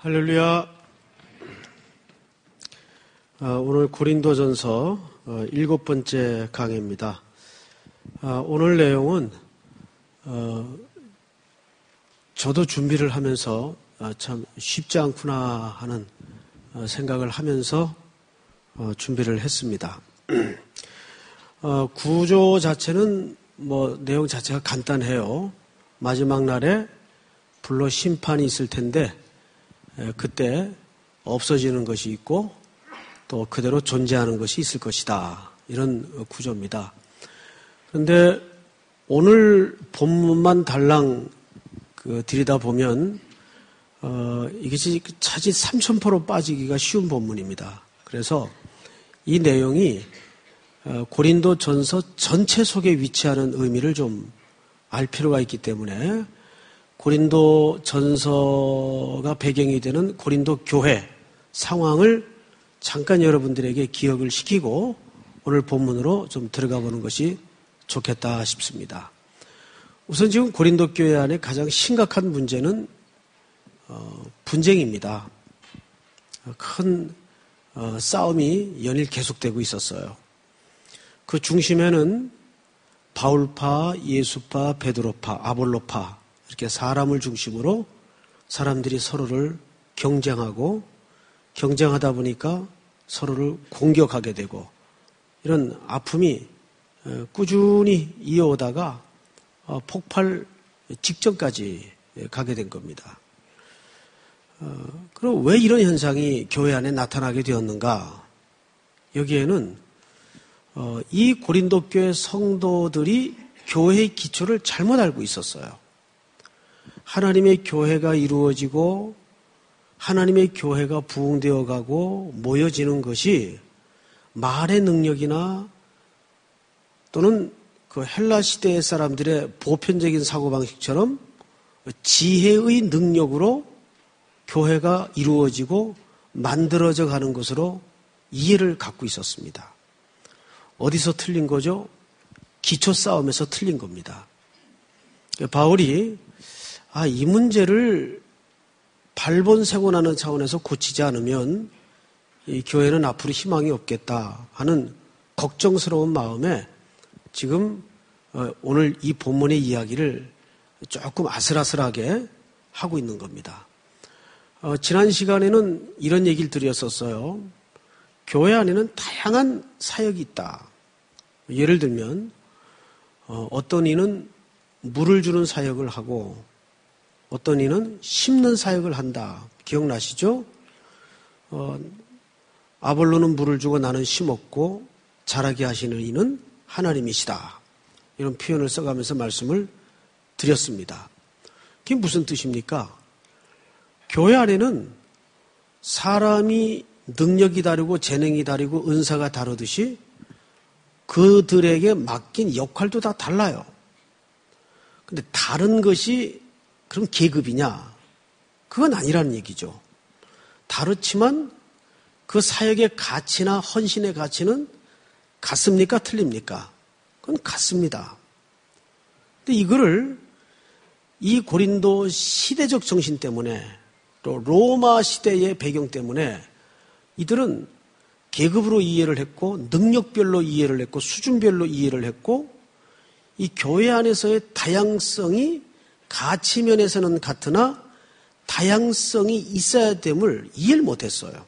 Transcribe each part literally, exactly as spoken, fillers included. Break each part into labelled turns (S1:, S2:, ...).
S1: 할렐루야. 어, 오늘 고린도전서 어, 일곱 번째 강해입니다. 어, 오늘 내용은 어, 저도 준비를 하면서 어, 참 쉽지 않구나 하는 어, 생각을 하면서 어, 준비를 했습니다. 어, 구조 자체는 뭐 내용 자체가 간단해요. 마지막 날에 불로 심판이 있을 텐데 그때 없어지는 것이 있고 또 그대로 존재하는 것이 있을 것이다. 이런 구조입니다. 그런데 오늘 본문만 달랑 그 들여다보면 어, 이것이 차지 삼천 퍼센트 빠지기가 쉬운 본문입니다. 그래서 이 내용이 어, 고린도 전서 전체 속에 위치하는 의미를 좀 알 필요가 있기 때문에 고린도 전서가 배경이 되는 고린도 교회 상황을 잠깐 여러분들에게 기억을 시키고 오늘 본문으로 좀 들어가 보는 것이 좋겠다 싶습니다. 우선 지금 고린도 교회 안에 가장 심각한 문제는 어, 분쟁입니다. 큰 어, 싸움이 연일 계속되고 있었어요. 그 중심에는 바울파, 예수파, 베드로파, 아볼로파 이렇게 사람을 중심으로 사람들이 서로를 경쟁하고 경쟁하다 보니까 서로를 공격하게 되고 이런 아픔이 꾸준히 이어오다가 폭발 직전까지 가게 된 겁니다. 그럼 왜 이런 현상이 교회 안에 나타나게 되었는가? 여기에는 이 고린도 교회 성도들이 교회의 기초를 잘못 알고 있었어요. 하나님의 교회가 이루어지고 하나님의 교회가 부흥되어 가고 모여지는 것이 말의 능력이나 또는 그 헬라 시대의 사람들의 보편적인 사고방식처럼 지혜의 능력으로 교회가 이루어지고 만들어져 가는 것으로 이해를 갖고 있었습니다. 어디서 틀린 거죠? 기초 싸움에서 틀린 겁니다. 바울이 아, 이 문제를 발본색원하는 차원에서 고치지 않으면 이 교회는 앞으로 희망이 없겠다 하는 걱정스러운 마음에 지금 오늘 이 본문의 이야기를 조금 아슬아슬하게 하고 있는 겁니다. 어, 지난 시간에는 이런 얘기를 드렸었어요. 교회 안에는 다양한 사역이 있다. 예를 들면 어, 어떤 이는 물을 주는 사역을 하고 어떤 이는 심는 사역을 한다. 기억나시죠? 어, 아볼로는 물을 주고 나는 심었고 자라게 하시는 이는 하나님이시다. 이런 표현을 써가면서 말씀을 드렸습니다. 그게 무슨 뜻입니까? 교회 안에는 사람이 능력이 다르고 재능이 다르고 은사가 다르듯이 그들에게 맡긴 역할도 다 달라요. 근데 다른 것이 그럼 계급이냐? 그건 아니라는 얘기죠. 다르지만 그 사역의 가치나 헌신의 가치는 같습니까? 틀립니까? 그건 같습니다. 근데 이거를 이 고린도 시대적 정신 때문에 또 로마 시대의 배경 때문에 이들은 계급으로 이해를 했고 능력별로 이해를 했고 수준별로 이해를 했고 이 교회 안에서의 다양성이 가치면에서는 같으나 다양성이 있어야 됨을 이해를 못했어요.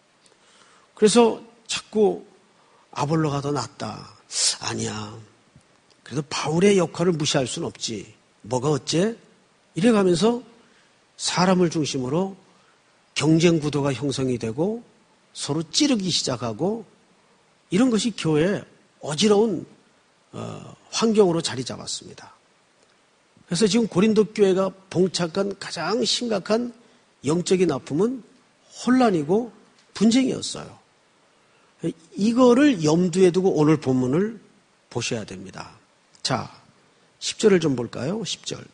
S1: 그래서 자꾸 아볼로가 더 낫다. 아니야. 그래도 바울의 역할을 무시할 수는 없지. 뭐가 어째? 이래가면서 사람을 중심으로 경쟁 구도가 형성이 되고 서로 찌르기 시작하고 이런 것이 교회의 어지러운 어, 환경으로 자리 잡았습니다. 그래서 지금 고린도 교회가 봉착한 가장 심각한 영적인 아픔은 혼란이고 분쟁이었어요. 이거를 염두에 두고 오늘 본문을 보셔야 됩니다. 자, 십 절을 좀 볼까요? 십 절.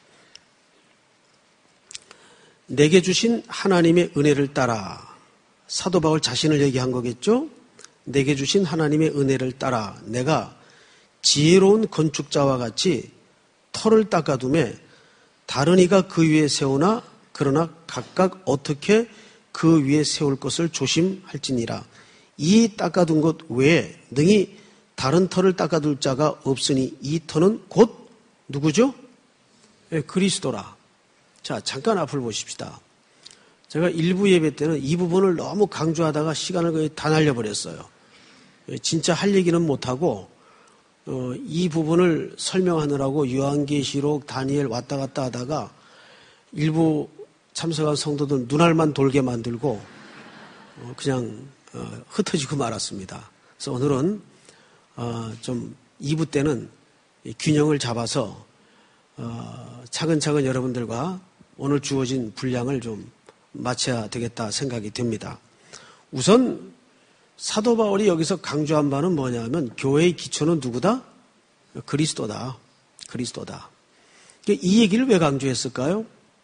S1: 내게 주신 하나님의 은혜를 따라 사도 바울 자신을 얘기한 거겠죠? 내게 주신 하나님의 은혜를 따라 내가 지혜로운 건축자와 같이 터를 닦아두매 다른 이가 그 위에 세우나 그러나 각각 어떻게 그 위에 세울 것을 조심할지니라. 이 닦아둔 것 외에 능히 다른 터를 닦아둘 자가 없으니 이 터는 곧 누구죠? 네, 그리스도라. 자, 잠깐 앞을 보십시다. 제가 일부 예배 때는 이 부분을 너무 강조하다가 시간을 거의 다 날려버렸어요. 진짜 할 얘기는 못하고 어, 이 부분을 설명하느라고 요한계시록, 다니엘 왔다 갔다 하다가 일부 참석한 성도들 눈알만 돌게 만들고 어, 그냥 어, 흩어지고 말았습니다. 그래서 오늘은 어, 좀 이 부 때는 균형을 잡아서 어, 차근차근 여러분들과 오늘 주어진 분량을 좀 마쳐야 되겠다 생각이 듭니다. 우선 사도 바울이 여기서 강조한 바는 뭐냐면 교회의 기초는 누구다? 그리스도다. 그리스도다. 이 얘기를 왜 강조했을까요?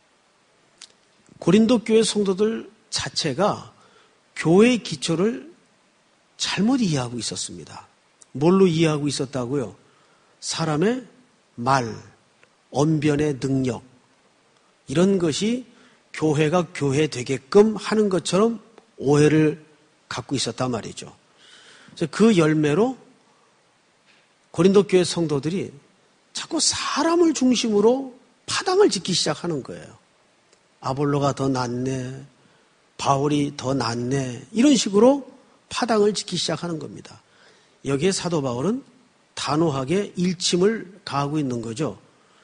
S1: 고린도 교회 성도들 자체가 교회의 기초를 잘못 이해하고 있었습니다. 뭘로 이해하고 있었다고요? 사람의 말, 언변의 능력, 이런 것이 교회가 교회 되게끔 하는 것처럼 오해를 갖고 있었단 말이죠. 그래서 그 열매로 고린도 교회 성도들이 자꾸 사람을 중심으로 파당을 짓기 시작하는 거예요. 아볼로가 더 낫네, 바울이 더 낫네, 이런 식으로 파당을 짓기 시작하는 겁니다. 여기에 사도 바울은 단호하게 일침을 가하고 있는 거죠.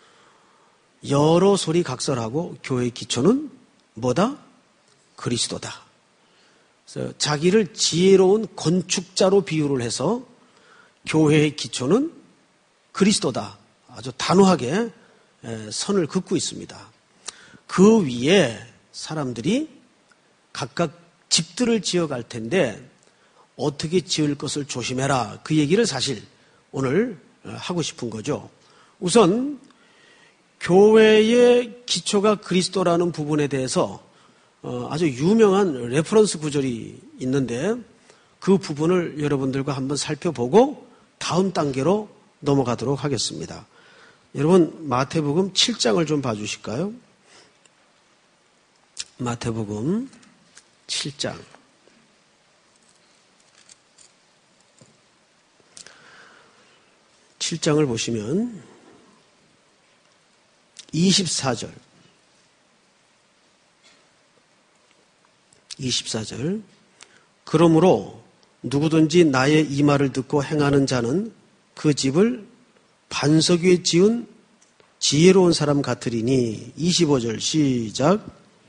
S1: 여러 소리 각설하고 교회의 기초는 뭐다? 그리스도다. 그래서 자기를 지혜로운 건축자로 비유를 해서 교회의 기초는 그리스도다. 아주 단호하게 선을 긋고 있습니다. 그 위에 사람들이 각각 집들을 지어갈 텐데 어떻게 지을 것을 조심해라. 그 얘기를 사실 오늘 하고 싶은 거죠. 우선 교회의 기초가 그리스도라는 부분에 대해서 아주 유명한 레퍼런스 구절이 있는데 그 부분을 여러분들과 한번 살펴보고 다음 단계로 넘어가도록 하겠습니다. 여러분 마태복음 칠 장을 좀 봐주실까요? 마태복음 칠 장. 칠 장을 보시면 이십사 절. 이십사 절. 그러므로 누구든지 나의 이 말을 듣고 행하는 자는 그 집을 반석 위에 지은 지혜로운 사람 같으리니. 이십오 절 시작.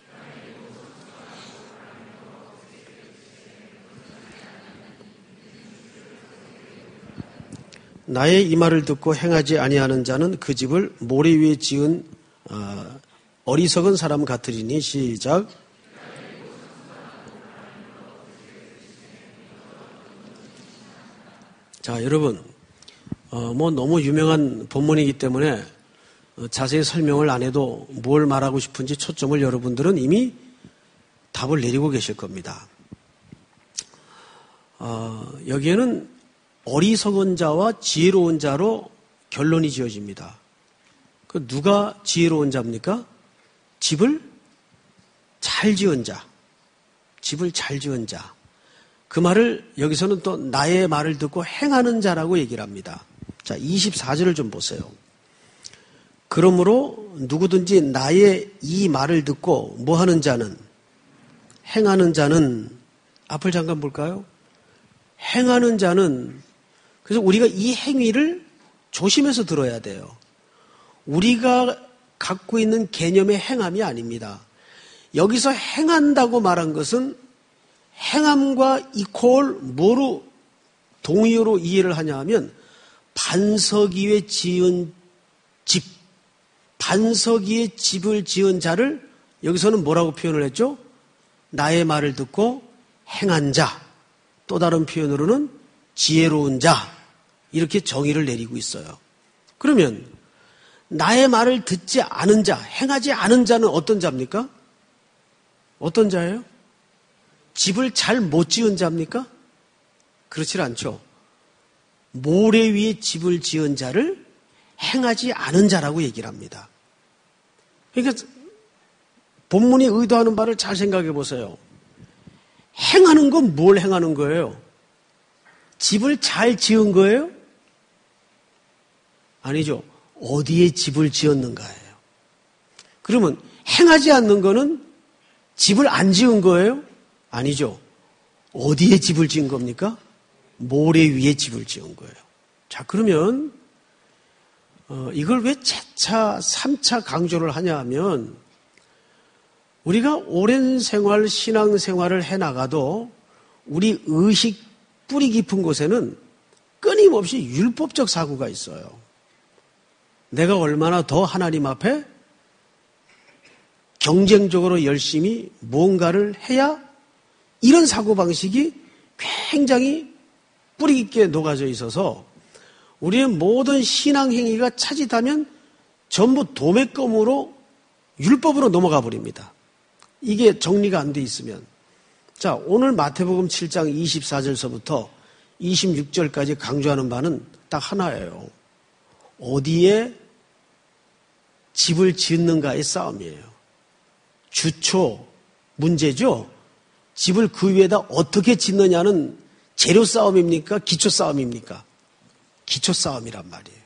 S1: 나의 이 말을 듣고 행하지 아니하는 자는 그 집을 모래 위에 지은 어리석은 사람 같으리니. 시작. 자, 여러분, 어, 뭐 너무 유명한 본문이기 때문에 어, 자세히 설명을 안 해도 뭘 말하고 싶은지 초점을 여러분들은 이미 답을 내리고 계실 겁니다. 어, 여기에는 어리석은 자와 지혜로운 자로 결론이 지어집니다. 그 누가 지혜로운 자입니까? 집을 잘 지은 자. 집을 잘 지은 자. 그 말을 여기서는 또 나의 말을 듣고 행하는 자라고 얘기를 합니다. 자, 이십사 절을 좀 보세요. 그러므로 누구든지 나의 이 말을 듣고 뭐 하는 자는, 행하는 자는, 앞을 잠깐 볼까요? 행하는 자는, 그래서 우리가 이 행위를 조심해서 들어야 돼요. 우리가 갖고 있는 개념의 행함이 아닙니다. 여기서 행한다고 말한 것은 행함과 이퀄 뭐로 동의어로 이해를 하냐 하면 반석 위에 지은 집, 반석 위에 집을 지은 자를 여기서는 뭐라고 표현을 했죠? 나의 말을 듣고 행한 자, 또 다른 표현으로는 지혜로운 자, 이렇게 정의를 내리고 있어요. 그러면 나의 말을 듣지 않은 자, 행하지 않은 자는 어떤 자입니까? 어떤 자예요? 집을 잘 못 지은 자입니까? 그렇지 않죠. 모래 위에 집을 지은 자를 행하지 않은 자라고 얘기를 합니다. 그러니까 본문이 의도하는 바를 잘 생각해 보세요. 행하는 건 뭘 행하는 거예요? 집을 잘 지은 거예요? 아니죠. 어디에 집을 지었는가예요. 그러면 행하지 않는 거는 집을 안 지은 거예요? 아니죠. 어디에 집을 지은 겁니까? 모래 위에 집을 지은 거예요. 자, 그러면 어, 이걸 왜 재차, 삼차 강조를 하냐 하면 우리가 오랜 생활, 신앙생활을 해나가도 우리 의식 뿌리 깊은 곳에는 끊임없이 율법적 사고가 있어요. 내가 얼마나 더 하나님 앞에 경쟁적으로 열심히 뭔가를 해야 이런 사고방식이 굉장히 뿌리 깊게 녹아져 있어서 우리의 모든 신앙행위가 차짓하면 전부 도매금으로 율법으로 넘어가 버립니다. 이게 정리가 안 돼 있으면. 자, 오늘 마태복음 칠 장 이십사 절서부터 이십육 절까지 강조하는 바는 딱 하나예요. 어디에 집을 짓는가의 싸움이에요. 주초 문제죠. 집을 그 위에다 어떻게 짓느냐는 재료 싸움입니까? 기초 싸움입니까? 기초 싸움이란 말이에요.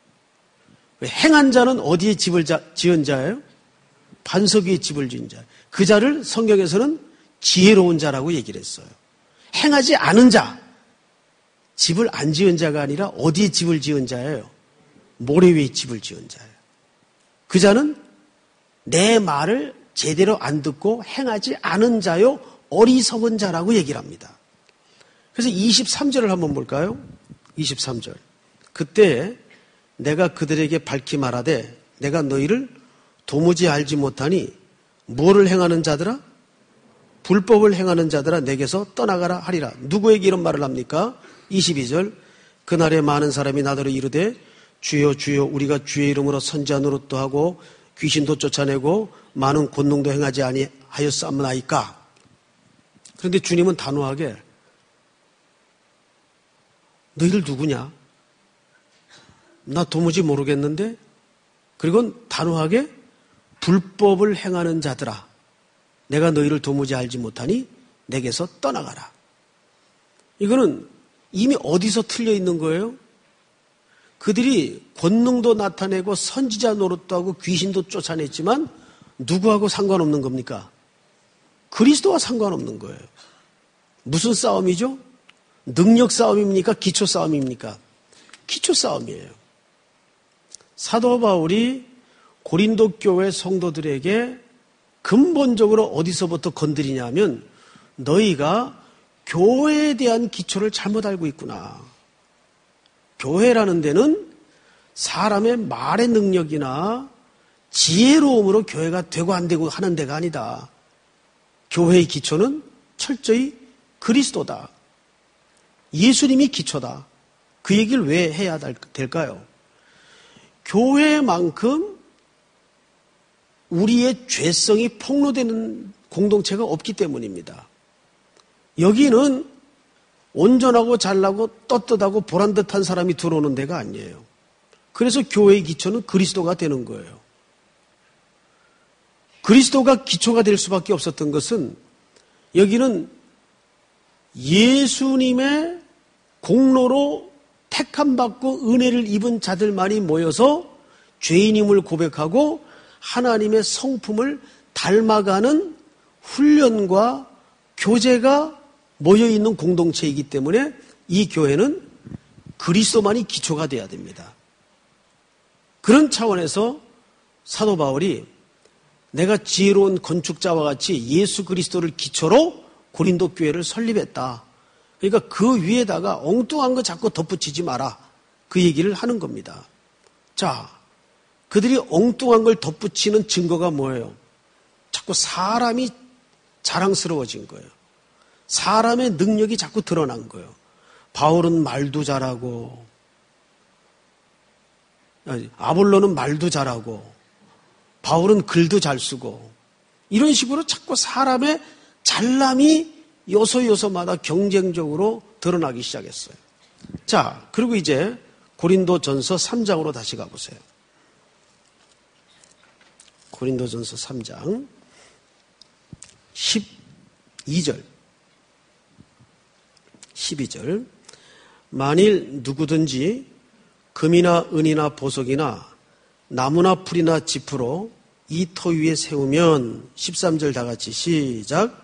S1: 행한 자는 어디에 집을 자, 지은 자예요? 반석 위에 집을 지은 자예요. 그 자를 성경에서는 지혜로운 자라고 얘기를 했어요. 행하지 않은 자, 집을 안 지은 자가 아니라 어디에 집을 지은 자예요? 모래 위에 집을 지은 자예요. 그 자는 내 말을 제대로 안 듣고 행하지 않은 자요 어리석은 자라고 얘기를 합니다. 그래서 이십삼 절을 한번 볼까요? 이십삼 절. 그때 내가 그들에게 밝히 말하되 내가 너희를 도무지 알지 못하니 뭐를 행하는 자들아? 불법을 행하는 자들아 내게서 떠나가라 하리라. 누구에게 이런 말을 합니까? 이십이 절. 그날에 많은 사람이 나더러 이르되 주여 주여 우리가 주의 이름으로 선지자 노릇도 하고 귀신도 쫓아내고 많은 권능도 행하지 아니하였사옵나이까. 그런데 주님은 단호하게 너희들 누구냐? 나 도무지 모르겠는데. 그리고 단호하게 불법을 행하는 자들아 내가 너희를 도무지 알지 못하니 내게서 떠나가라. 이거는 이미 어디서 틀려 있는 거예요? 그들이 권능도 나타내고 선지자 노릇도 하고 귀신도 쫓아냈지만 누구하고 상관없는 겁니까? 그리스도와 상관없는 거예요. 무슨 싸움이죠? 능력 싸움입니까? 기초 싸움입니까? 기초 싸움이에요. 사도 바울이 고린도 교회 성도들에게 근본적으로 어디서부터 건드리냐면 너희가 교회에 대한 기초를 잘못 알고 있구나. 교회라는 데는 사람의 말의 능력이나 지혜로움으로 교회가 되고 안 되고 하는 데가 아니다. 교회의 기초는 철저히 그리스도다. 예수님이 기초다. 그 얘기를 왜 해야 될까요? 교회만큼 우리의 죄성이 폭로되는 공동체가 없기 때문입니다. 여기는 온전하고 잘나고 떳떳하고 보란듯한 사람이 들어오는 데가 아니에요. 그래서 교회의 기초는 그리스도가 되는 거예요. 그리스도가 기초가 될 수밖에 없었던 것은 여기는 예수님의 공로로 택함받고 은혜를 입은 자들만이 모여서 죄인임을 고백하고 하나님의 성품을 닮아가는 훈련과 교제가 모여있는 공동체이기 때문에 이 교회는 그리스도만이 기초가 돼야 됩니다. 그런 차원에서 사도 바울이 내가 지혜로운 건축자와 같이 예수 그리스도를 기초로 고린도 교회를 설립했다. 그러니까 그 위에다가 엉뚱한 거 자꾸 덧붙이지 마라. 그 얘기를 하는 겁니다. 자, 그들이 엉뚱한 걸 덧붙이는 증거가 뭐예요? 자꾸 사람이 자랑스러워진 거예요. 사람의 능력이 자꾸 드러난 거예요. 바울은 말도 잘하고 아볼로는 말도 잘하고 바울은 글도 잘 쓰고 이런 식으로 자꾸 사람의 잘남이 요소 요소마다 경쟁적으로 드러나기 시작했어요. 자, 그리고 이제 고린도전서 삼 장으로 다시 가보세요. 고린도전서 삼 장 십이 절. 십이 절. 만일 누구든지 금이나 은이나 보석이나 나무나 풀이나 지푸로 이 터 위에 세우면 십삼 절 다 같이 시작.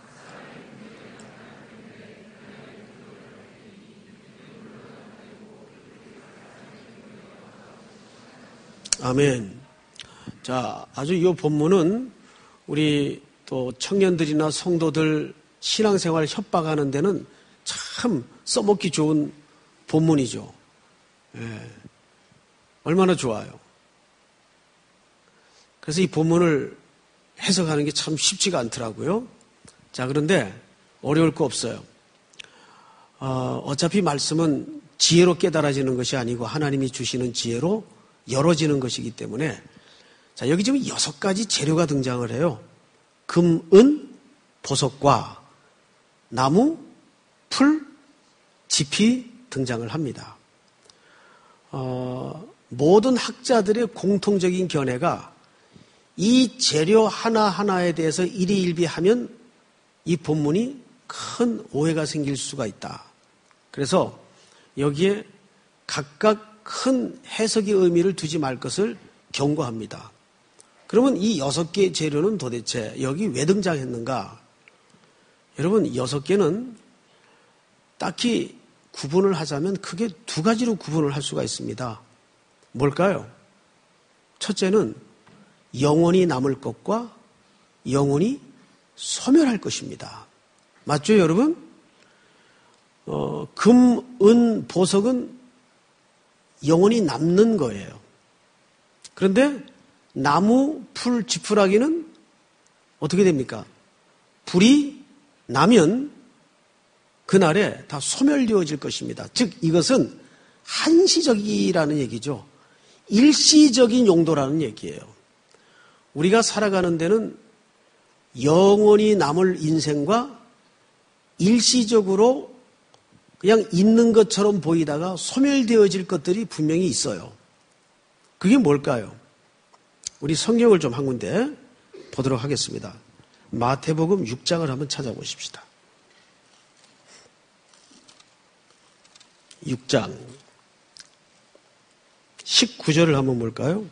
S1: 아멘. 자, 아주 이 본문은 우리 또 청년들이나 성도들 신앙생활 협박하는 데는 참 써먹기 좋은 본문이죠. 예. 얼마나 좋아요. 그래서 이 본문을 해석하는 게 참 쉽지가 않더라고요. 자, 그런데 어려울 거 없어요. 어, 어차피 말씀은 지혜로 깨달아지는 것이 아니고 하나님이 주시는 지혜로 열어지는 것이기 때문에 자, 여기 지금 여섯 가지 재료가 등장을 해요. 금, 은, 보석과 나무, 풀, 지피 등장을 합니다. 어, 모든 학자들의 공통적인 견해가 이 재료 하나하나에 대해서 일희일비하면 이 본문이 큰 오해가 생길 수가 있다. 그래서 여기에 각각 큰 해석의 의미를 두지 말 것을 경고합니다. 그러면 이 여섯 개의 재료는 도대체 여기 왜 등장했는가? 여러분, 여섯 개는 딱히 구분을 하자면 크게 두 가지로 구분을 할 수가 있습니다. 뭘까요? 첫째는 영원히 남을 것과 영원히 소멸할 것입니다. 맞죠, 여러분? 어, 금, 은, 보석은 영원히 남는 거예요. 그런데 나무, 풀, 지푸라기는 어떻게 됩니까? 불이 나면 그날에 다 소멸되어질 것입니다. 즉 이것은 한시적이라는 얘기죠. 일시적인 용도라는 얘기예요. 우리가 살아가는 데는 영원히 남을 인생과 일시적으로 그냥 있는 것처럼 보이다가 소멸되어질 것들이 분명히 있어요. 그게 뭘까요? 우리 성경을 좀 한 군데 보도록 하겠습니다. 마태복음 육 장을 한번 찾아보십시다. 육 장 십구 절을 한번 볼까요?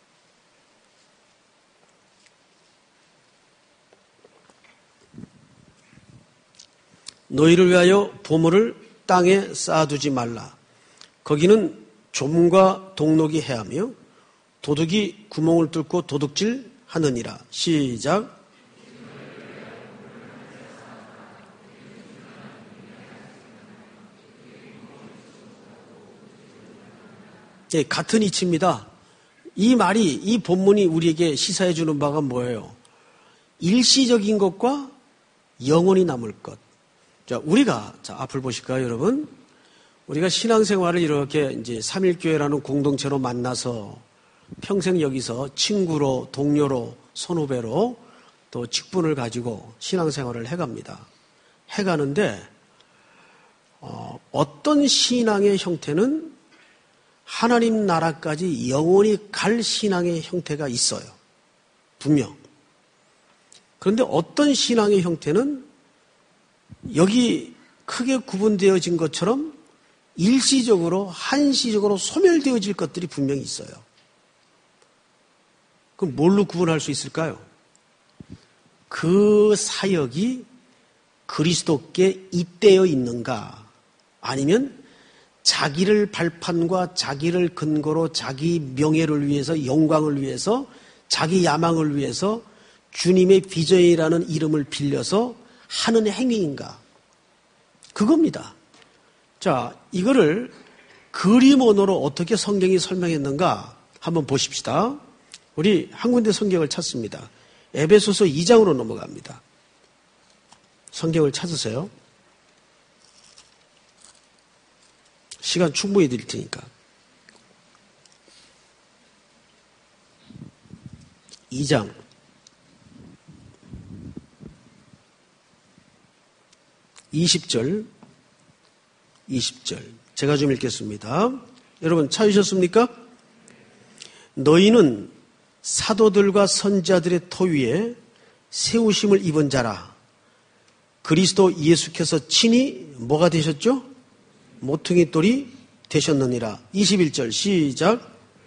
S1: 너희를 위하여 보물을 땅에 쌓아두지 말라. 거기는 좀과 동록이 해하며 도둑이 구멍을 뚫고 도둑질 하느니라. 시작. 네, 같은 이치입니다. 이 말이, 이 본문이 우리에게 시사해 주는 바가 뭐예요? 일시적인 것과 영원히 남을 것. 자, 우리가, 자, 앞을 보실까요, 여러분? 우리가 신앙생활을 이렇게 이제 삼일교회라는 공동체로 만나서 평생 여기서 친구로, 동료로, 선후배로 또 직분을 가지고 신앙생활을 해갑니다. 해가는데, 어, 어떤 신앙의 형태는 하나님 나라까지 영원히 갈 신앙의 형태가 있어요. 분명. 그런데 어떤 신앙의 형태는 여기 크게 구분되어진 것처럼 일시적으로, 한시적으로 소멸되어질 것들이 분명히 있어요. 그럼 뭘로 구분할 수 있을까요? 그 사역이 그리스도께 잇대어 있는가, 아니면 자기를 발판과 자기를 근거로 자기 명예를 위해서, 영광을 위해서, 자기 야망을 위해서 주님의 비전이라는 이름을 빌려서 하는 행위인가? 그겁니다. 자, 이거를 그림 언어로 어떻게 성경이 설명했는가 한번 보십시다. 우리 한 군데 성경을 찾습니다. 에베소서 이 장으로 넘어갑니다. 성경을 찾으세요. 시간 충분히 드릴 테니까. 이 장. 이십 절. 이십 절. 제가 좀 읽겠습니다. 여러분 찾으셨습니까? 너희는 사도들과 선지자들의 터 위에 세우심을 입은 자라. 그리스도 예수께서 친히 뭐가 되셨죠? 모퉁이 돌이 되셨느니라. 이십일 절 시작.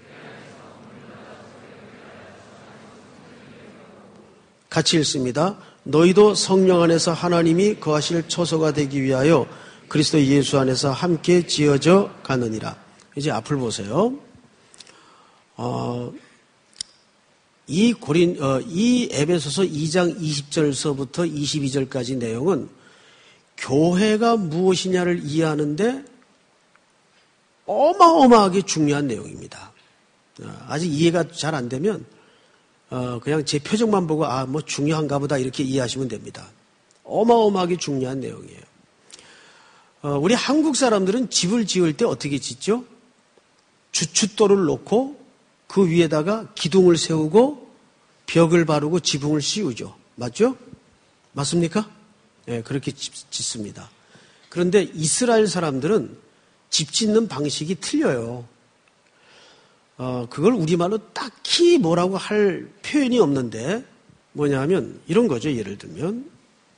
S1: 같이 읽습니다. 너희도 성령 안에서 하나님이 거하실 처소가 되기 위하여 그리스도 예수 안에서 함께 지어져 가느니라. 이제 앞을 보세요. 어, 이 고린, 어, 이 에베소서 이 장 이십 절서부터 이십이 절까지 내용은 교회가 무엇이냐를 이해하는데 어마어마하게 중요한 내용입니다. 아직 이해가 잘 안 되면 어, 그냥 제 표정만 보고 아, 뭐 중요한가 보다 이렇게 이해하시면 됩니다. 어마어마하게 중요한 내용이에요. 어, 우리 한국 사람들은 집을 지을 때 어떻게 짓죠? 주춧돌을 놓고 그 위에다가 기둥을 세우고 벽을 바르고 지붕을 씌우죠. 맞죠? 맞습니까? 네, 그렇게 짓습니다. 그런데 이스라엘 사람들은 집 짓는 방식이 틀려요. 어, 그걸 우리말로 딱히 뭐라고 할 표현이 없는데 뭐냐 하면 이런 거죠. 예를 들면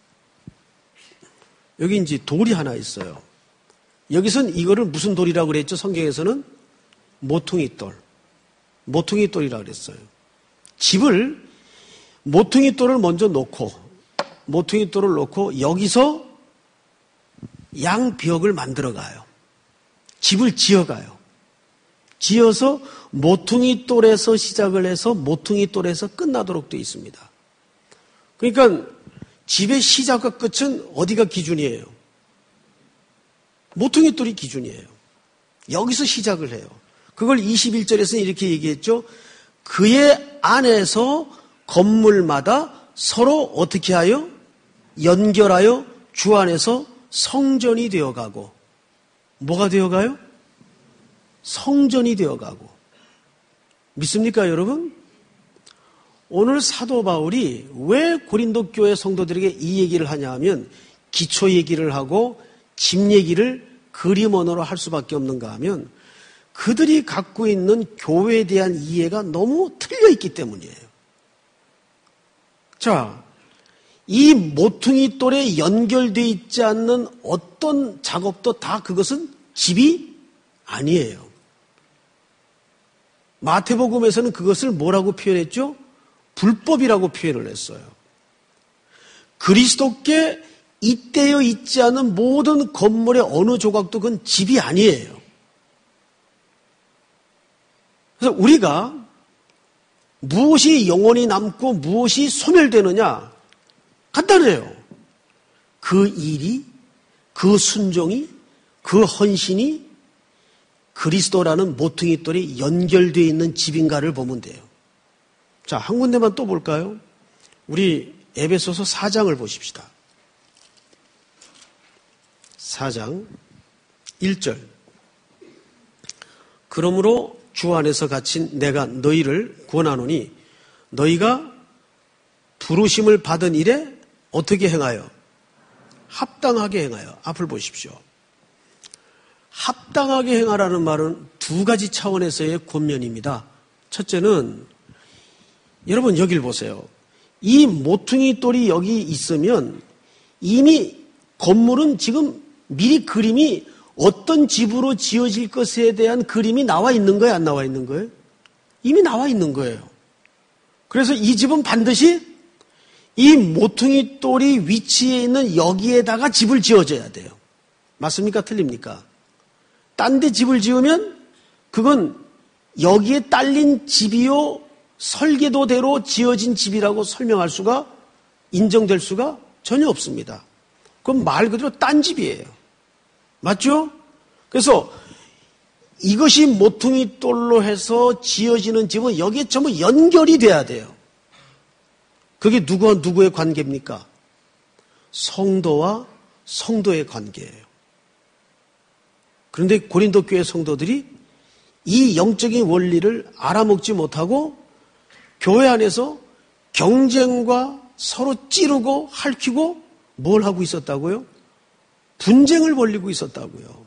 S1: 여기 이제 돌이 하나 있어요. 여기선 이거를 무슨 돌이라고 그랬죠? 성경에서는 모퉁이 돌. 모퉁이 돌이라고 그랬어요. 집을 모퉁이 돌을 먼저 놓고 모퉁이 돌을 놓고 여기서 양벽을 만들어 가요. 집을 지어 가요. 지어서 모퉁이 돌에서 시작을 해서 모퉁이 돌에서 끝나도록 되어 있습니다. 그러니까 집의 시작과 끝은 어디가 기준이에요? 모퉁이 돌이 기준이에요. 여기서 시작을 해요. 그걸 이십일 절에서는 이렇게 얘기했죠. 그의 안에서 건물마다 서로 어떻게 하여? 연결하여 주 안에서 성전이 되어가고. 뭐가 되어가요? 성전이 되어가고. 믿습니까, 여러분? 오늘 사도 바울이 왜 고린도 교회 성도들에게 이 얘기를 하냐 하면 기초 얘기를 하고 집 얘기를 그림 언어로 할 수밖에 없는가 하면 그들이 갖고 있는 교회에 대한 이해가 너무 틀려 있기 때문이에요. 자, 이 모퉁이 돌에 연결되어 있지 않는 어떤 작업도 다 그것은 집이 아니에요. 마태복음에서는 그것을 뭐라고 표현했죠? 불법이라고 표현을 했어요. 그리스도께 잇대어 있지 않은 모든 건물의 어느 조각도 그건 집이 아니에요. 그래서 우리가 무엇이 영원히 남고 무엇이 소멸되느냐? 간단해요. 그 일이, 그 순종이, 그 헌신이 그리스도라는 모퉁이 돌이 연결되어 있는 집인가를 보면 돼요. 자, 한 군데만 또 볼까요? 우리 에베소서 사 장을 보십시다. 사 장 일 절. 그러므로 주 안에서 갇힌 내가 너희를 권하노니 너희가 부르심을 받은 일에 어떻게 행하여? 합당하게 행하여. 앞을 보십시오. 합당하게 행하라는 말은 두 가지 차원에서의 권면입니다. 첫째는 여러분 여길 보세요. 이 모퉁이 돌이 여기 있으면 이미 건물은 지금 미리 그림이 어떤 집으로 지어질 것에 대한 그림이 나와 있는 거예요? 안 나와 있는 거예요? 이미 나와 있는 거예요. 그래서 이 집은 반드시 이 모퉁이 돌이 위치해 있는 여기에다가 집을 지어줘야 돼요. 맞습니까? 틀립니까? 딴 데 집을 지으면 그건 여기에 딸린 집이요 설계도대로 지어진 집이라고 설명할 수가 인정될 수가 전혀 없습니다. 그건 말 그대로 딴 집이에요. 맞죠? 그래서 이것이 모퉁이 돌로 해서 지어지는 집은 여기에 전부 연결이 돼야 돼요. 그게 누구와 누구의 관계입니까? 성도와 성도의 관계예요. 그런데 고린도 교회 성도들이 이 영적인 원리를 알아먹지 못하고 교회 안에서 경쟁과 서로 찌르고 핥히고 뭘 하고 있었다고요? 분쟁을 벌이고 있었다고요.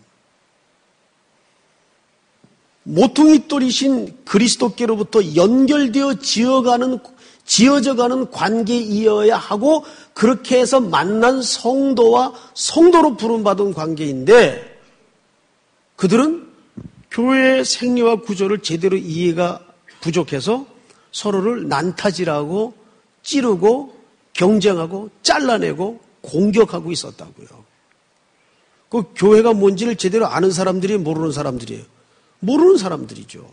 S1: 모퉁이 돌이신 그리스도께로부터 연결되어 지어가는 지어져가는 관계이어야 하고 그렇게 해서 만난 성도와 성도로 부름받은 관계인데 그들은 교회의 생리와 구조를 제대로 이해가 부족해서 서로를 난타질하고 찌르고 경쟁하고 잘라내고 공격하고 있었다고요. 그 교회가 뭔지를 제대로 아는 사람들이 모르는 사람들이에요. 모르는 사람들이죠.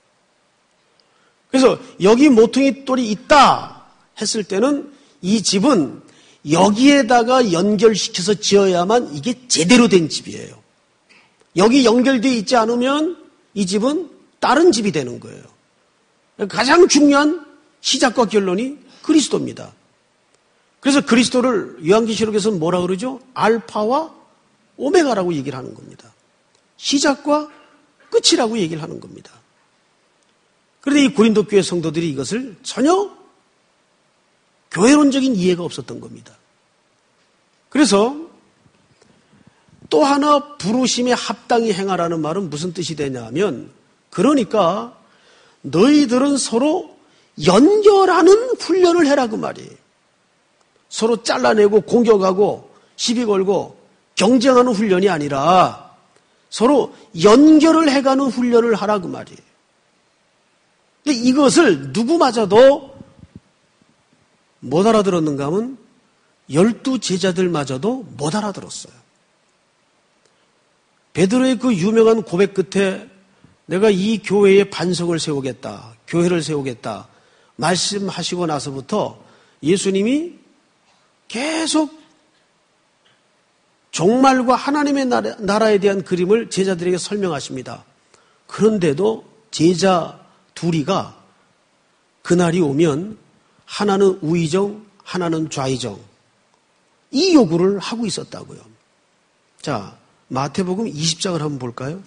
S1: 그래서 여기 모퉁이 돌이 있다 했을 때는 이 집은 여기에다가 연결시켜서 지어야만 이게 제대로 된 집이에요. 여기 연결되어 있지 않으면 이 집은 다른 집이 되는 거예요. 가장 중요한 시작과 결론이 그리스도입니다. 그래서 그리스도를 요한계시록에서는 뭐라 그러죠? 알파와 오메가라고 얘기를 하는 겁니다. 시작과 끝이라고 얘기를 하는 겁니다. 그런데 이 고린도 교회 성도들이 이것을 전혀 교회론적인 이해가 없었던 겁니다. 그래서 또 하나 부르심에 합당히 행하라는 말은 무슨 뜻이 되냐면 그러니까 너희들은 서로 연결하는 훈련을 해라 그 말이에요. 서로 잘라내고 공격하고 시비 걸고 경쟁하는 훈련이 아니라 서로 연결을 해가는 훈련을 하라 그 말이에요. 근데 이것을 누구마저도 못 알아들었는가 하면 열두 제자들마저도 못 알아들었어요. 베드로의 그 유명한 고백 끝에 내가 이 교회에 반석을 세우겠다, 교회를 세우겠다 말씀하시고 나서부터 예수님이 계속 종말과 하나님의 나라에 대한 그림을 제자들에게 설명하십니다. 그런데도 제자 둘이가 그날이 오면 하나는 우의정, 하나는 좌의정 이 요구를 하고 있었다고요. 자, 마태복음 이십 장을 한번 볼까요?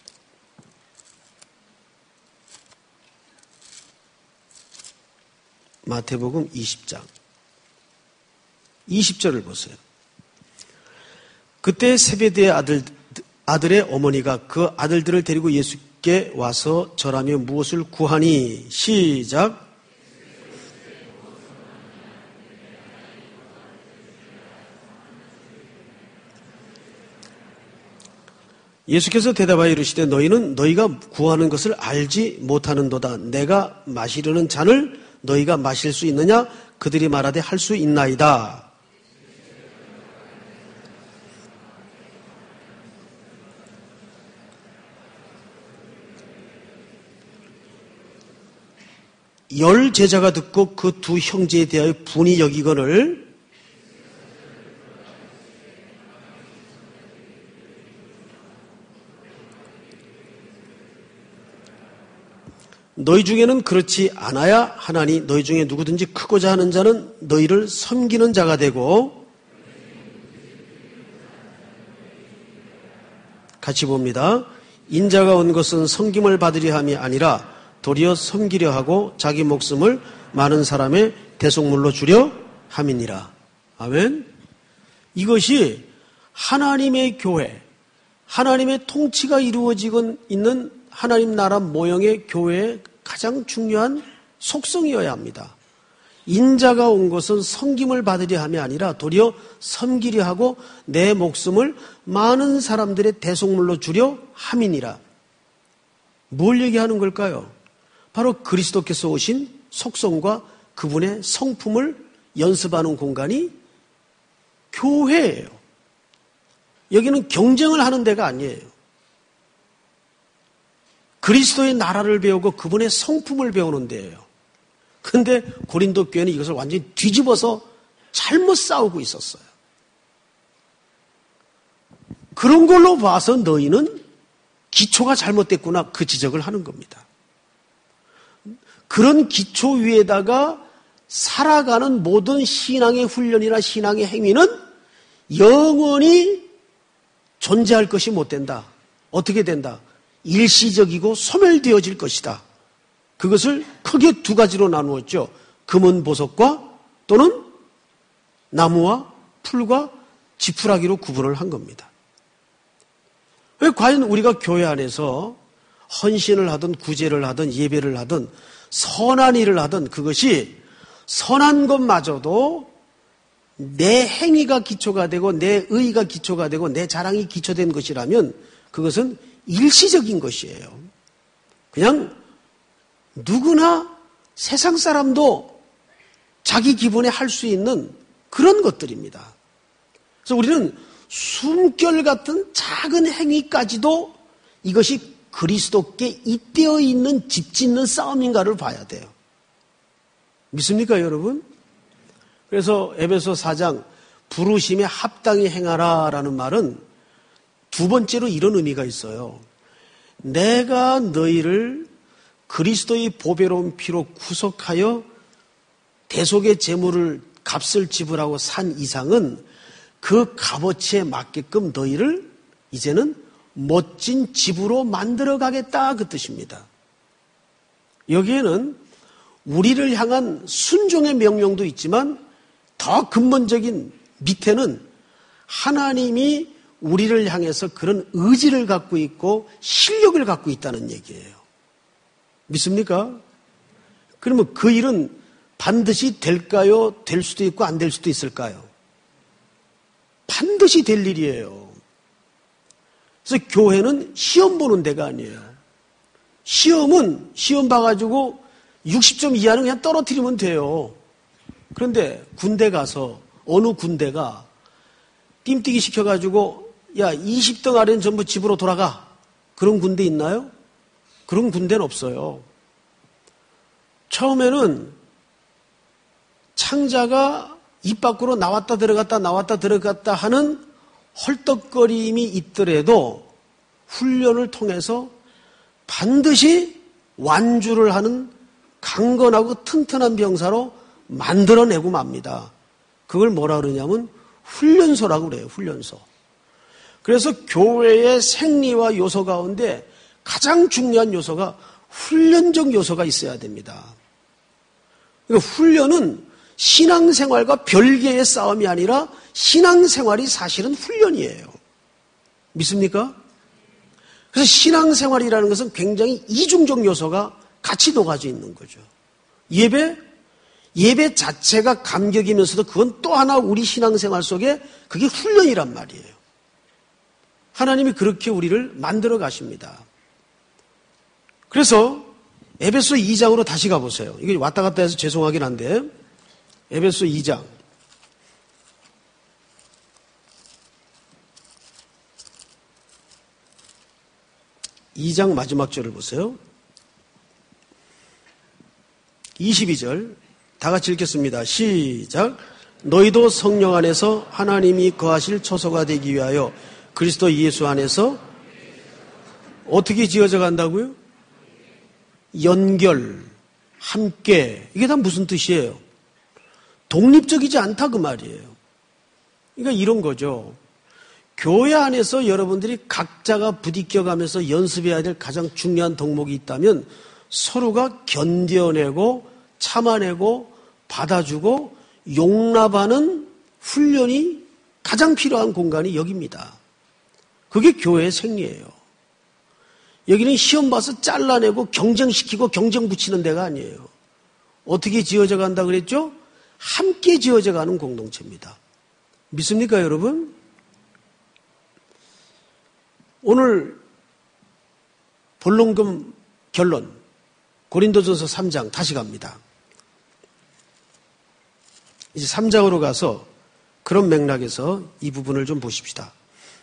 S1: 마태복음 이십 장 이십 절을 보세요. 그때 세베대의 아들, 아들의 어머니가 그 아들들을 데리고 예수께 와서 절하며 무엇을 구하니? 시작. 예수께서 대답하여 이르시되 너희는 너희가 구하는 것을 알지 못하는도다. 내가 마시려는 잔을 너희가 마실 수 있느냐? 그들이 말하되 할 수 있나이다. 열 제자가 듣고 그 두 형제에 대하여 분이 여기거늘 너희 중에는 그렇지 않아야 하나니 너희 중에 누구든지 크고자 하는 자는 너희를 섬기는 자가 되고 같이 봅니다. 인자가 온 것은 섬김을 받으려 함이 아니라 도리어 섬기려 하고 자기 목숨을 많은 사람의 대속물로 주려 함이니라. 아멘. 이것이 하나님의 교회, 하나님의 통치가 이루어지고 있는 하나님 나라 모형의 교회의 가장 중요한 속성이어야 합니다. 인자가 온 것은 섬김을 받으려 함이 아니라 도리어 섬기려 하고 내 목숨을 많은 사람들의 대속물로 주려 함이니라. 뭘 얘기하는 걸까요? 바로 그리스도께서 오신 속성과 그분의 성품을 연습하는 공간이 교회예요. 여기는 경쟁을 하는 데가 아니에요. 그리스도의 나라를 배우고 그분의 성품을 배우는 데예요. 그런데 고린도 교회는 이것을 완전히 뒤집어서 잘못 싸우고 있었어요. 그런 걸로 봐서 너희는 기초가 잘못됐구나 그 지적을 하는 겁니다. 그런 기초 위에다가 살아가는 모든 신앙의 훈련이나 신앙의 행위는 영원히 존재할 것이 못 된다. 어떻게 된다? 일시적이고 소멸되어질 것이다. 그것을 크게 두 가지로 나누었죠. 금은 보석과 또는 나무와 풀과 지푸라기로 구분을 한 겁니다. 왜 과연 우리가 교회 안에서 헌신을 하든 구제를 하든 예배를 하든 선한 일을 하든 그것이 선한 것마저도 내 행위가 기초가 되고 내 의의가 기초가 되고 내 자랑이 기초된 것이라면 그것은 일시적인 것이에요. 그냥 누구나 세상 사람도 자기 기분에 할 수 있는 그런 것들입니다. 그래서 우리는 숨결 같은 작은 행위까지도 이것이 그리스도께 잇대어 있는 집 짓는 싸움인가를 봐야 돼요. 믿습니까, 여러분? 그래서 에베소 사 장 부르심에 합당히 행하라라는 말은 두 번째로 이런 의미가 있어요. 내가 너희를 그리스도의 보배로운 피로 구속하여 대속의 제물을 값을 지불하고 산 이상은 그 값어치에 맞게끔 너희를 이제는 멋진 집으로 만들어 가겠다 그 뜻입니다. 여기에는 우리를 향한 순종의 명령도 있지만 더 근본적인 밑에는 하나님이 우리를 향해서 그런 의지를 갖고 있고 실력을 갖고 있다는 얘기예요. 믿습니까? 그러면 그 일은 반드시 될까요? 될 수도 있고 안 될 수도 있을까요? 반드시 될 일이에요. 그래서 교회는 시험 보는 데가 아니에요. 시험은 시험 봐가지고 육십 점 이하는 그냥 떨어뜨리면 돼요. 그런데 군대 가서 어느 군대가 뜀뛰기 시켜가지고 야 이십 등 아래는 전부 집으로 돌아가. 그런 군대 있나요? 그런 군대는 없어요. 처음에는 창자가 입 밖으로 나왔다 들어갔다 나왔다 들어갔다 하는 헐떡거림이 있더라도 훈련을 통해서 반드시 완주를 하는 강건하고 튼튼한 병사로 만들어내고 맙니다. 그걸 뭐라 그러냐면 훈련소라고 그래요. 훈련소. 그래서 교회의 생리와 요소 가운데 가장 중요한 요소가 훈련적 요소가 있어야 됩니다. 그러니까 훈련은 신앙생활과 별개의 싸움이 아니라 신앙생활이 사실은 훈련이에요. 믿습니까? 그래서 신앙생활이라는 것은 굉장히 이중적 요소가 같이 녹아져 있는 거죠. 예배, 예배 자체가 감격이면서도 그건 또 하나 우리 신앙생활 속에 그게 훈련이란 말이에요. 하나님이 그렇게 우리를 만들어 가십니다. 그래서 에베소 이 장으로 다시 가보세요. 이게 왔다 갔다 해서 죄송하긴 한데 에베소 이 장 이 장 마지막 절을 보세요. 이십이 절 다 같이 읽겠습니다. 시작. 너희도 성령 안에서 하나님이 거하실 처소가 되기 위하여 그리스도 예수 안에서 어떻게 지어져 간다고요? 연결, 함께. 이게 다 무슨 뜻이에요? 독립적이지 않다 그 말이에요. 그러니까 이런 거죠. 교회 안에서 여러분들이 각자가 부딪혀가면서 연습해야 될 가장 중요한 덕목이 있다면 서로가 견뎌내고 참아내고 받아주고 용납하는 훈련이 가장 필요한 공간이 여기입니다. 그게 교회의 생리예요. 여기는 시험 봐서 잘라내고 경쟁시키고 경쟁 붙이는 데가 아니에요. 어떻게 지어져 간다 그랬죠? 함께 지어져 가는 공동체입니다. 믿습니까, 여러분? 오늘 본론금 결론 고린도전서 삼 장 다시 갑니다. 이제 삼 장으로 가서 그런 맥락에서 이 부분을 좀 보십시다.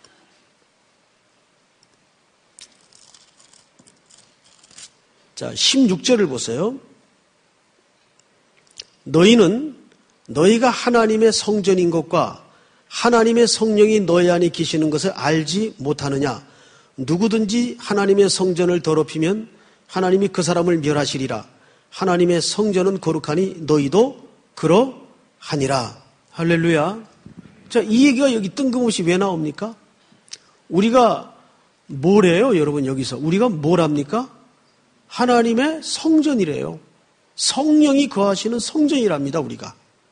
S1: 자, 십육 절을 보세요. 너희는 너희가 하나님의 성전인 것과 하나님의 성령이 너희 안에 계시는 것을 알지 못하느냐? 누구든지 하나님의 성전을 더럽히면 하나님이 그 사람을 멸하시리라. 하나님의 성전은 거룩하니 너희도 그러하니라. 할렐루야. 자, 이 얘기가 여기 뜬금없이 왜 나옵니까? 우리가 뭐래요, 여러분 여기서? 우리가 뭘 합니까? 하나님의 성전이래요. 성령이 거하시는 성전이랍니다, 우리가.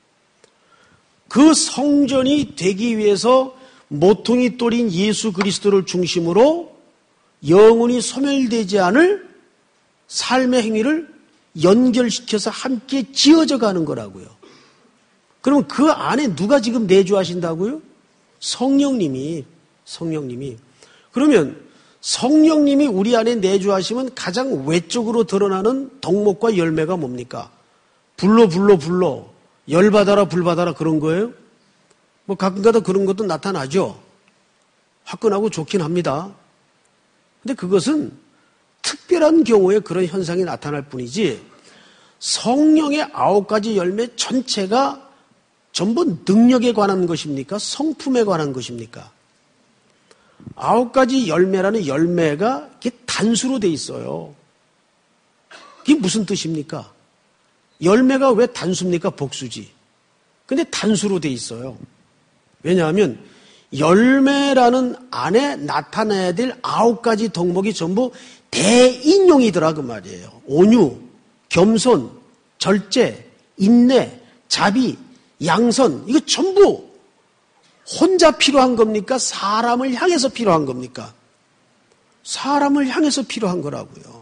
S1: 그 성전이 되기 위해서 모퉁이 돌인 예수 그리스도를 중심으로 영원히 소멸되지 않을 삶의 행위를 연결시켜서 함께 지어져 가는 거라고요. 그럼 그 안에 누가 지금 내주하신다고요? 성령님이, 성령님이. 그러면 성령님이 우리 안에 내주하시면 가장 외적으로 드러나는 덕목과 열매가 뭡니까? 불러 불러 불러 열받아라 불받아라 그런 거예요? 뭐 가끔가다 그런 것도 나타나죠. 화끈하고 좋긴 합니다. 근데 그것은 특별한 경우에 그런 현상이 나타날 뿐이지 성령의 아홉 가지 열매 전체가 전부 능력에 관한 것입니까? 성품에 관한 것입니까? 아홉 가지 열매라는 열매가 이게 단수로 돼 있어요. 그게 무슨 뜻입니까? 열매가 왜 단수입니까? 복수지. 근데 단수로 돼 있어요. 왜냐하면 열매라는 안에 나타나야 될 아홉 가지 덕목이 전부 대인용이더라 그 말이에요. 온유, 겸손, 절제, 인내, 자비, 양선 이거 전부 혼자 필요한 겁니까? 사람을 향해서 필요한 겁니까? 사람을 향해서 필요한 거라고요.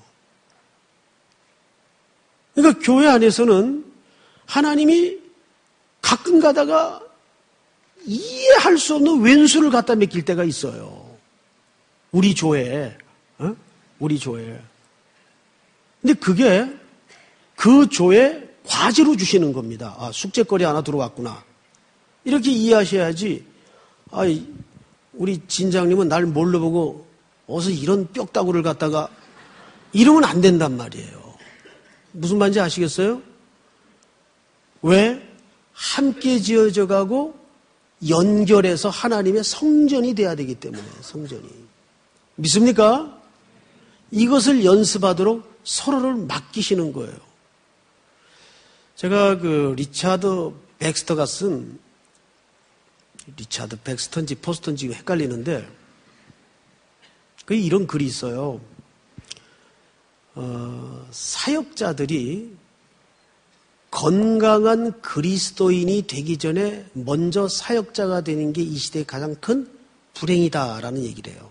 S1: 그러니까 교회 안에서는 하나님이 가끔 가다가 이해할 수 없는 왼수를 갖다 맡길 때가 있어요. 우리 조에, 어? 우리 조에. 근데 그게 그 조에 과제로 주시는 겁니다. 아, 숙제거리 하나 들어왔구나. 이렇게 이해하셔야지. 아, 우리 진장님은 날 뭘로 보고 어서 이런 뼈다구를 갖다가 이러면 안 된단 말이에요. 무슨 말인지 아시겠어요? 왜? 함께 지어져 가고 연결해서 하나님의 성전이 돼야 되기 때문에 성전이. 믿습니까? 이것을 연습하도록 서로를 맡기시는 거예요. 제가 그 리차드 백스터가 쓴 리차드 백스터인지 포스터인지 헷갈리는데 그 이런 글이 있어요. 어, 사역자들이 건강한 그리스도인이 되기 전에 먼저 사역자가 되는 게 이 시대의 가장 큰 불행이다라는 얘기를 해요.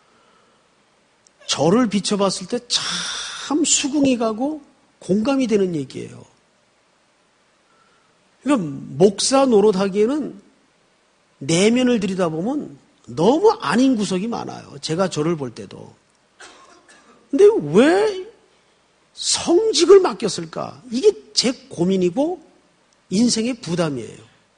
S1: 저를 비춰봤을 때 참 수긍이 가고 공감이 되는 얘기예요. 그러니까 목사 노릇하기에는 내면을 들여다보면 너무 아닌 구석이 많아요. 제가 저를 볼 때도. 근데 왜 성직을 맡겼을까? 이게 제 고민이고 인생의 부담이에요.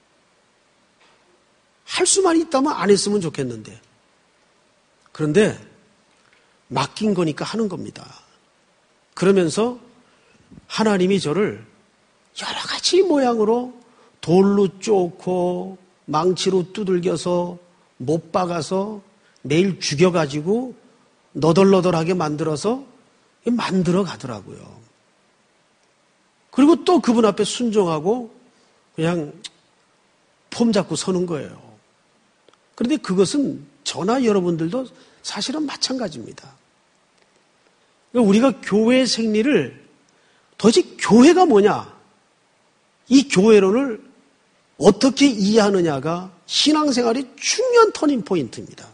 S1: 할 수만 있다면 안 했으면 좋겠는데. 그런데 맡긴 거니까 하는 겁니다. 그러면서 하나님이 저를 여러 가지 모양으로 돌로 쪼고 망치로 두들겨서 못 박아서 매일 죽여가지고 너덜너덜하게 만들어서 만들어 가더라고요. 그리고 또 그분 앞에 순종하고 그냥 폼 잡고 서는 거예요. 그런데 그것은 저나 여러분들도 사실은 마찬가지입니다. 우리가 교회 생리를 도대체 교회가 뭐냐? 이 교회론을 어떻게 이해하느냐가 신앙생활의 중요한 터닝 포인트입니다.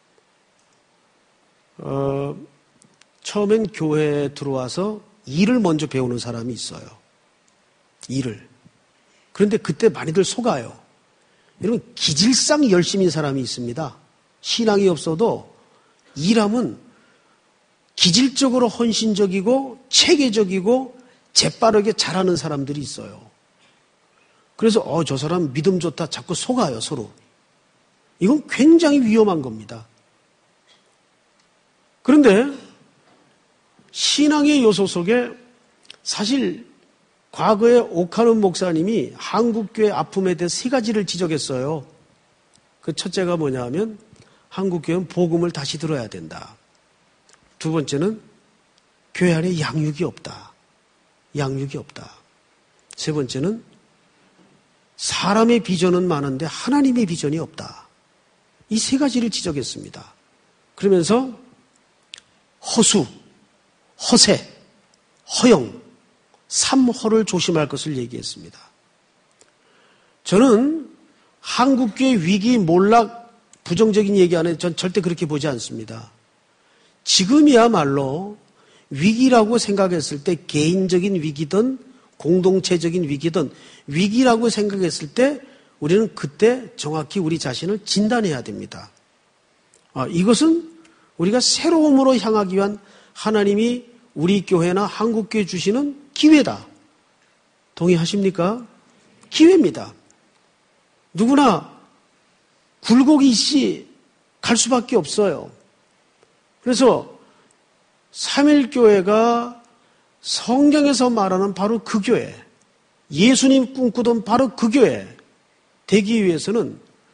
S1: 어, 처음엔 교회에 들어와서 일을 먼저 배우는 사람이 있어요. 일을. 그런데 그때 많이들 속아요. 여러분 기질상 열심인 사람이 있습니다. 신앙이 없어도 일하면 기질적으로 헌신적이고 체계적이고 재빠르게 잘하는 사람들이 있어요. 그래서 어, 저 사람 믿음 좋다 자꾸 속아요 서로. 이건 굉장히 위험한 겁니다. 그런데 신앙의 요소 속에 사실 과거에 오카논 목사님이 한국교회 아픔에 대해 세 가지를 지적했어요. 그 첫째가 뭐냐 하면 한국교회는 복음을 다시 들어야 된다. 두 번째는 교회 안에 양육이 없다. 양육이 없다. 세 번째는 사람의 비전은 많은데 하나님의 비전이 없다. 이 세 가지를 지적했습니다. 그러면서 허수, 허세, 허영, 삼허를 조심할 것을 얘기했습니다. 저는 한국교회 위기 몰락 부정적인 얘기 안에 전 절대 그렇게 보지 않습니다. 지금이야말로 위기라고 생각했을 때 개인적인 위기든 공동체적인 위기든 위기라고 생각했을 때 우리는 그때 정확히 우리 자신을 진단해야 됩니다. 아, 이것은 우리가 새로움으로 향하기 위한 하나님이 우리 교회나 한국교회 주시는 기회다. 동의하십니까? 기회입니다. 누구나 굴곡이 있이 갈 수밖에 없어요. 그래서 삼일교회가 성경에서 말하는 바로 그 교회, 예수님 꿈꾸던 바로 그 교회 되기 위해서는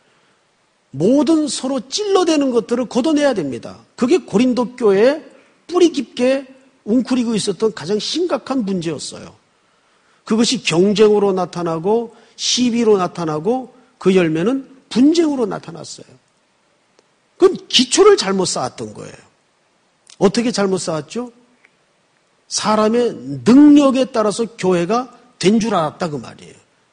S1: 모든 서로 찔러대는 것들을 걷어내야 됩니다. 그게 고린도 교회에 뿌리 깊게 웅크리고 있었던 가장 심각한 문제였어요. 그것이 경쟁으로 나타나고 시비로 나타나고 그 열매는 분쟁으로 나타났어요. 그건 기초를 잘못 쌓았던 거예요. 어떻게 잘못 쌓았죠? 사람의 능력에 따라서 교회가 된 줄 알았다 그 말이에요.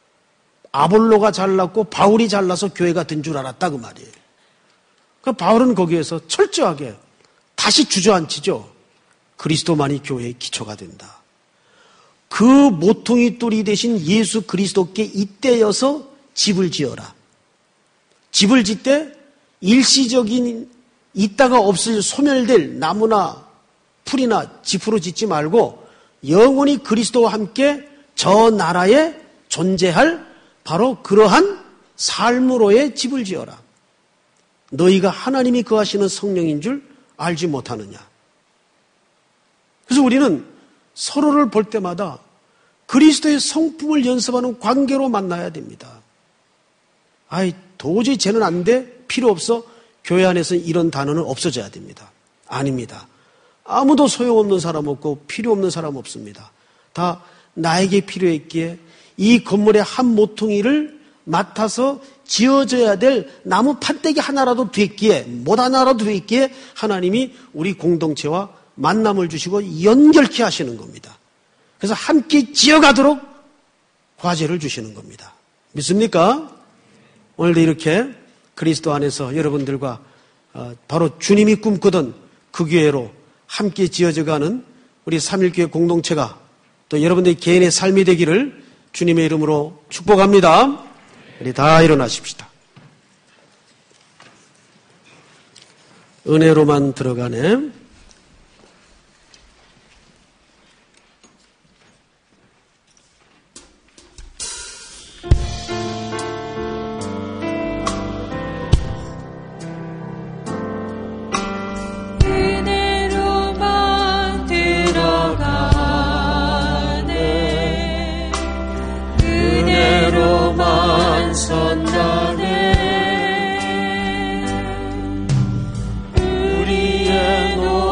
S1: 아볼로가 잘났고 바울이 잘나서 교회가 된 줄 알았다 그 말이에요. 그러니까 바울은 거기에서 철저하게 다시 주저앉히죠. 그리스도만이 교회의 기초가 된다. 그 모퉁이 돌이 되신 예수 그리스도께 이때여서 집을 지어라. 집을 짓되 일시적인 있다가 없을 소멸될 나무나 풀이나 지프로 짓지 말고 영원히 그리스도와 함께 저 나라에 존재할 바로 그러한 삶으로의 집을 지어라. 너희가 하나님이 거하시는 성령인 줄 알지 못하느냐. 그래서 우리는 서로를 볼 때마다 그리스도의 성품을 연습하는 관계로 만나야 됩니다. 아이, 도저히 쟤는 안 돼? 필요 없어? 교회 안에서 이런 단어는 없어져야 됩니다. 아닙니다. 아무도 소용없는 사람 없고 필요 없는 사람 없습니다. 다 나에게 필요했기에 이 건물의 한 모퉁이를 맡아서 지어져야 될 나무 판때기 하나라도 됐기에, 못 하나라도 됐기에 하나님이 우리 공동체와 만남을 주시고 연결케 하시는 겁니다. 그래서 함께 지어가도록 과제를 주시는 겁니다. 믿습니까? 오늘도 이렇게 그리스도 안에서 여러분들과 바로 주님이 꿈꾸던 그 교회로 함께 지어져가는 우리 삼일교회 공동체가 또 여러분들의 개인의 삶이 되기를 주님의 이름으로 축복합니다. 우리 다 일어나십시다. 은혜로만 들어가네.
S2: 선다네 우리의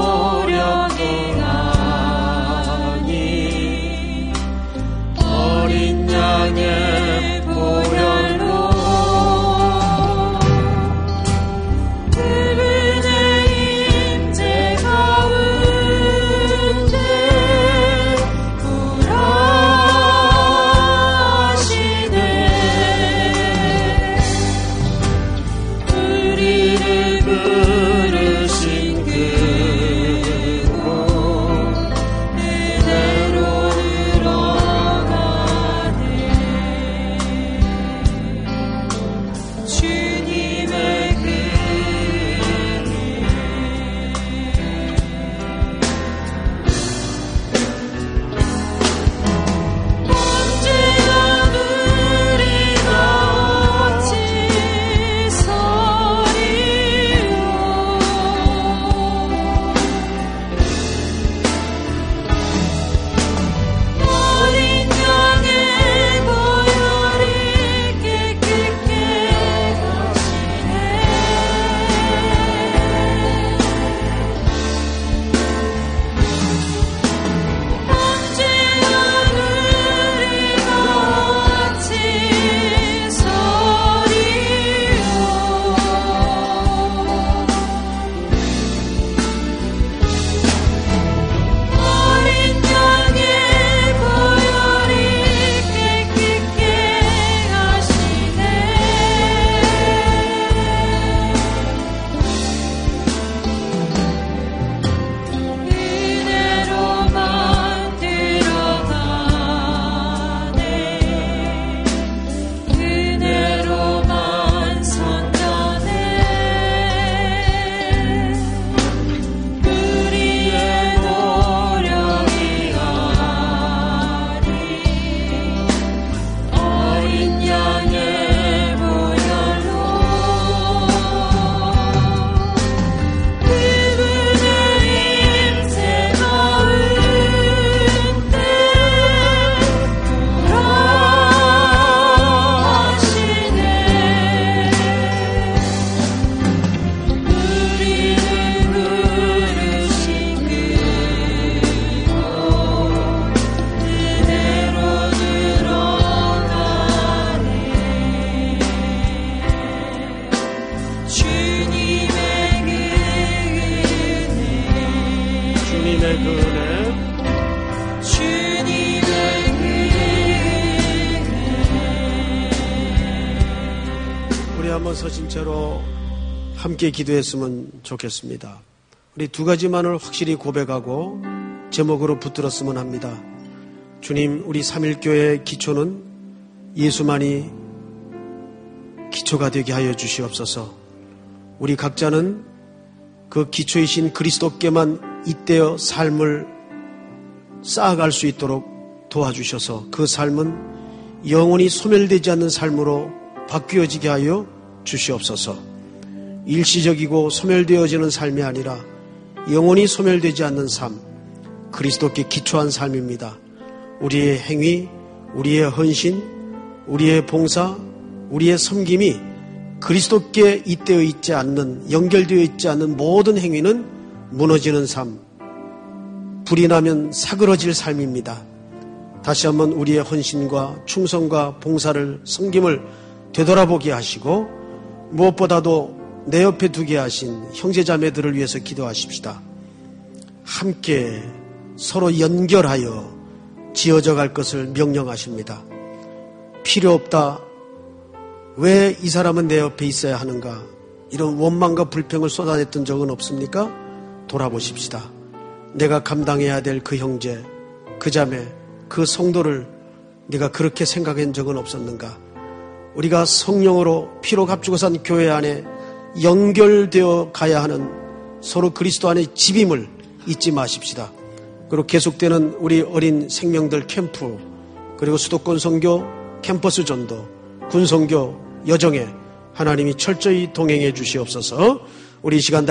S1: 서신 채로 함께 기도했으면 좋겠습니다. 우리 두 가지만을 확실히 고백하고 제목으로 붙들었으면 합니다. 주님, 우리 삼일교회의 기초는 예수만이 기초가 되게 하여 주시옵소서. 우리 각자는 그 기초이신 그리스도께만 잇대어 삶을 쌓아갈 수 있도록 도와주셔서 그 삶은 영원히 소멸되지 않는 삶으로 바뀌어지게 하여 주시옵소서. 일시적이고 소멸되어지는 삶이 아니라 영원히 소멸되지 않는 삶, 그리스도께 기초한 삶입니다. 우리의 행위, 우리의 헌신, 우리의 봉사, 우리의 섬김이 그리스도께 잇대어 있지 않는, 연결되어 있지 않는 모든 행위는 무너지는 삶, 불이 나면 사그러질 삶입니다. 다시 한번 우리의 헌신과 충성과 봉사를, 섬김을 되돌아보게 하시고 무엇보다도 내 옆에 두게 하신 형제자매들을 위해서 기도하십시다. 함께 서로 연결하여 지어져 갈 것을 명령하십니다. 필요 없다. 왜 이 사람은 내 옆에 있어야 하는가? 이런 원망과 불평을 쏟아냈던 적은 없습니까? 돌아보십시다. 내가 감당해야 될 그 형제, 그 자매, 그 성도를 네가 그렇게 생각한 적은 없었는가? 우리가 성령으로 피로 값주고 산 교회 안에 연결되어 가야 하는 서로 그리스도 안의 집임을 잊지 마십시다. 그리고 계속되는 우리 어린 생명들 캠프, 그리고 수도권 선교, 캠퍼스 전도, 군선교 여정에 하나님이 철저히 동행해 주시옵소서. 우리 이 시간